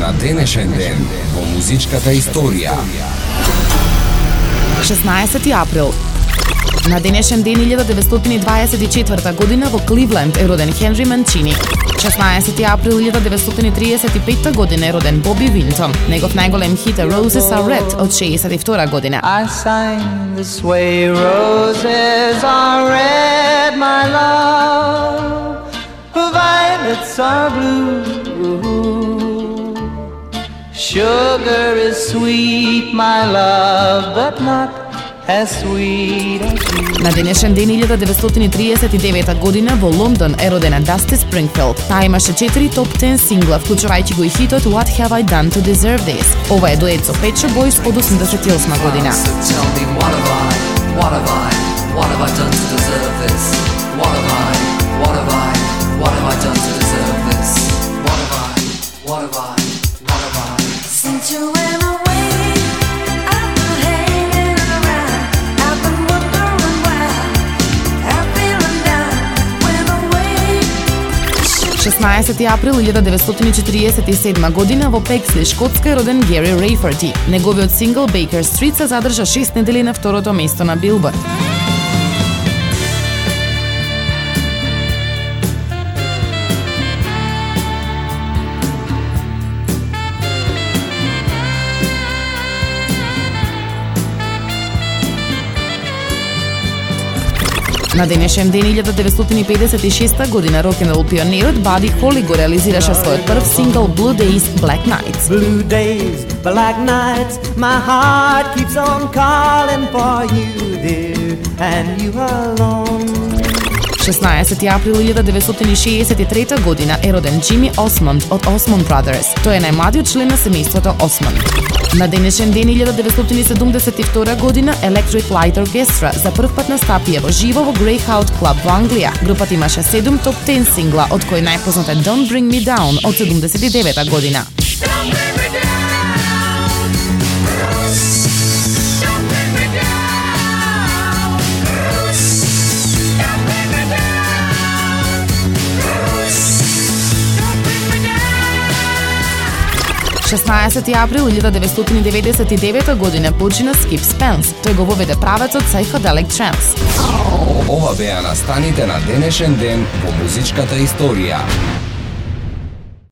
на денешен ден во музичката историја. 16 април. На денешен ден 1924 година во Кливленд е роден Хенри Манчини. 16 април 1935 година е роден Боби Винтон. Негов најголем хит е Roses Are Red од 62 година. I sang this way, roses are red, my love, violets are blue, sugar is sweet, my love, but not as sweet as you. На денешен ден 1939 година во Лондон е родена Дасти Спрингфилд. Таа имаше 4 топ 10 сингла, вклучувајќи го и хитот What Have I Done to Deserve This. Ова е дует со Pet Shop Boys од 88 година. So tell me what have I done to deserve this? What have I done to deserve this? What have I? Since you went away, I've been hanging around. I've been wondering why I've been down, went away. 16 април 1947 година во Пексли, Шкотска е роден Гери Рейферти. Неговиот сингл Baker Street се задржа 6 недели на второто место на Билборд. На денешен ден 1956 година рок-н-рол пионерот Бади Холи го реализираше својот прв сингл Blue Days, Black Nights. Blue days, black nights, my heart keeps on calling for you, dear, and you alone. 16 април 1963 година е роден Джими Осмонд од Osmond Brothers. Тој е најмладиот член на семејството Осмонд. На денешен ден 1972 година Electric Light Orchestra за прв пат настапија во живо во Greyhound Club во Англија. Групата имаше 7 топ 10 сингла, од кои најпознат е Don't Bring Me Down од 79 година. Don't bring me down. 16 април 1999 година почина Skip Spence. Тој го воведе правецот psychedelic trance. Ова беа настаните на денешен ден во музичката историја.